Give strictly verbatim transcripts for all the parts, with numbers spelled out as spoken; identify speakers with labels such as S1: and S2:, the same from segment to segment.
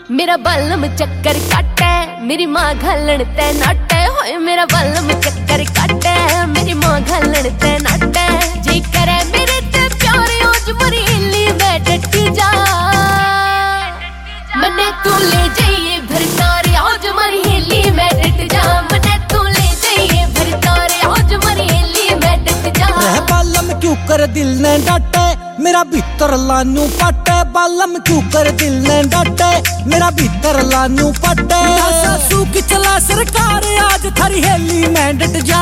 S1: मेरा बलम चक्कर काटे मेरी माँ घालन ते नाटे होए मेरा बलम चक्कर काटे मेरी माँ घालन ते नाटे जे करे मेरे ते प्यार आज मरी ली मैं डट जा मने तू ले जाइए भरतार आज मरी ली मैं डट जा मने तू ले जाइए भरतार आज मरी ली मैं डट जा
S2: रह बलम क्यों कर दिल ने डाटे मेरा भीतर लानू पाटे बालम क्यों कर दिल ने डाटे मेरा भीतर लानू पाटे सासू की चला सरकार आज थारी हेली मैं डट जा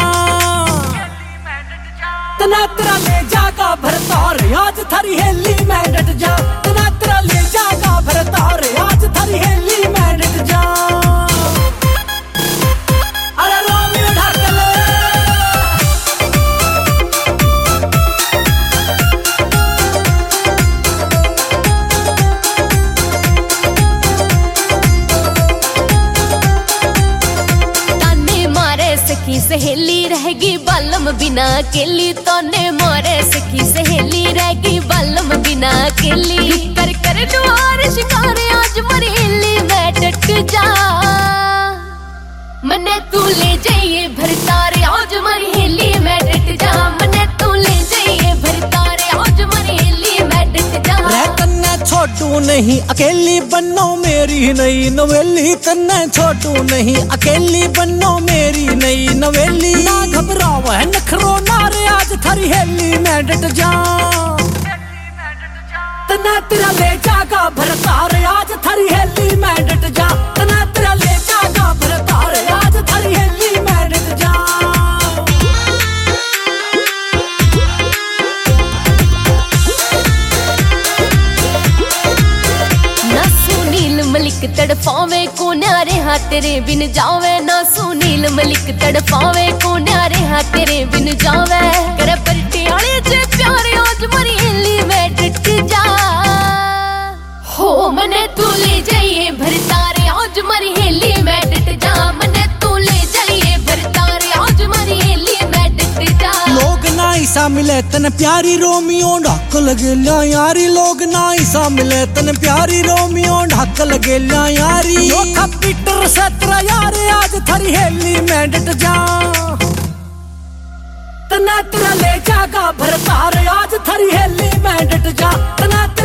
S2: तना तेरा ले जागा भरतार आज थारी हेली मैं डट जा तना तेरा ले जागा भरतार आज थारी हेली मैं डट जा
S1: सखी सहेली रहेगी बालम बिना अकेली तोने मोरे सखी सहेली रहेगी बालम बिना अकेली कर कर दुआर शिकार आज मरेली मैं डट जा मने तू ले जाइए भरतार आज मरेली मैं डट जा मने तू ले जाइए भरतार आज मरेली मैं डट जा
S2: रह तन्ने छोटू नहीं अकेली बनो मेरी नई नवेली तन्ने छोटू नहीं अकेली बनो मेरी नई नवेली ना घबराव है नखरो नारे आज थारी हेली मैं डट जा तना तेरा ले जागा भरतार आज थारी हेली मैं डट जा तना तेरा ले जागा भरतार आज थारी हेली मैं डट जा
S1: मलिक तड़पावे को न्यारे हाथ तेरे बिन जावे ना सुनील मलिक तड़पावे को न्यारे हाथ तेरे बिन जावे कर पलटियाले जे प्यारे आज मरी हेली मैं डट जा हो मने तू ले जाइए भरतार आज मरी हेली मैं डट जा मने तू ले जाइए भरतार आज मरी हेली मैं डट जा
S2: लोग ना ईसा मिले तन प्यारी रोमियो ढाक लगे ला यारी लोग ना ईसा मिले तन प्यारी रोमियो ढाक लगे ला यारी यो पीटर से तेरा यार आज थारी हेली मैं डट जा तना तेरा ले जागा भरतार आज थारी हेली मैं डट जा तना